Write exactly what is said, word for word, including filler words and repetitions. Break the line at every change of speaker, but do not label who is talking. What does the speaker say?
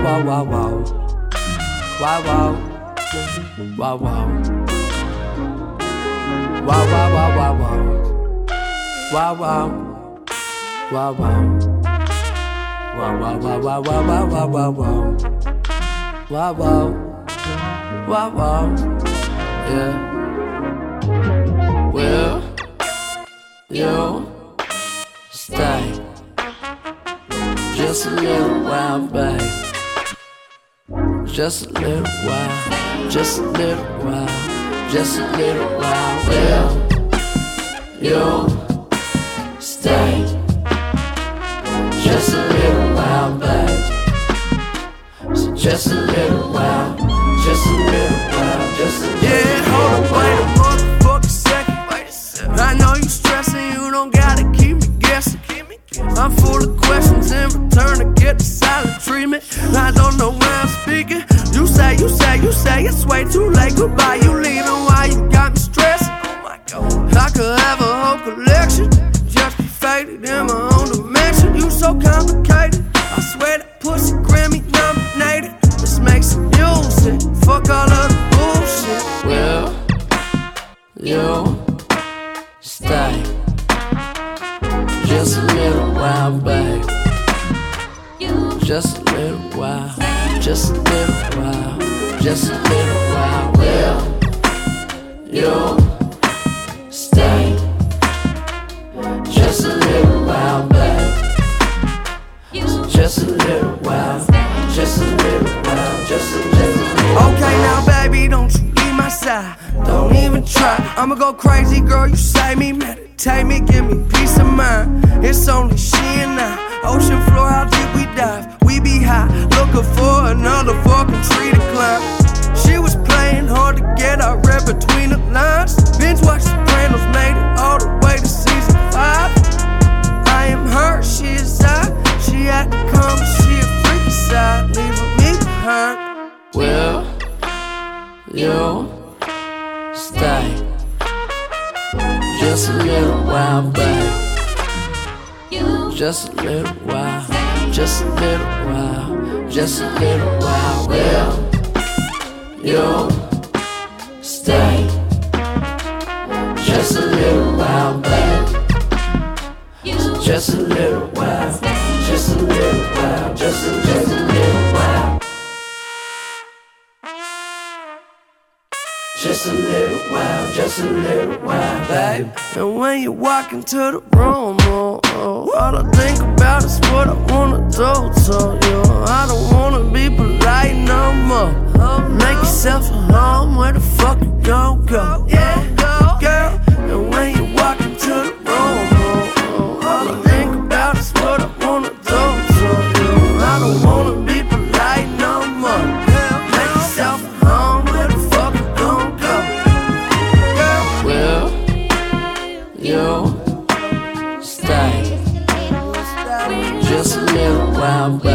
wow, wow, wow. Wow, wow. Wow, wow. Wow, wow, wow, wow, wow. Wow, wow. Wow, wow. Wow, wow, wow, wow, wow, wow, wow, wow. Wow, wow. Wow, wow. Yeah. Will you stay just a little while, babe? Just a little while, just a little while, just a little while. Will you stay just a little while, babe? So just a little while, just a little while, just a little while.
Yeah, hold on, wait a motherfucking second. I know you stressing, you don't gotta keep me guessing. I'm full of questions in return to get the silent treatment. I don't know where I'm speaking. You say, you say, you say it's way too late. Goodbye, you leaving, why you got me stressing? Oh my God, I could have a whole collection, just be faded in my own dimension. You so complicated, I swear that pussy Grammy nominated. Let's make some music, fuck all of the bullshit.
Will you stay just a little while, babe? Just a little while, just a little while, just a little while. Will you stay just a little while, babe? Just a little while, just a little while, just a little while.
Okay now baby, don't you leave my side, don't even try. I'ma go crazy, girl, you save me, meditate me, give me peace of mind. It's only she and I, ocean floor, how deep we dive. We be high, looking for another fucking tree to climb. She was playing hard to get, I read between the lines. Binge watch Sopranos, made it all the way to season five. I am her, she is I. She had to come, she a freaky side, leaving me behind.
Will you stay just a little while, babe? Just a little while, just a little while, just a little while. Will you stay just a little while, babe? Just a little while, just a little while, just a, just a little while. Just a little while, just a little while, babe.
And when you walk into the room, oh, oh, all I think about is what I wanna do to you. I don't wanna be polite no more. Make yourself a home, where the fuck you gon' go? Yeah, girl. And when you walk into the room, oh, oh, all I think about is what I wanna do to you. I don't wanna be polite no more. Make yourself a home, where the fuck you gon' go?
Will you stay just a little while, babe?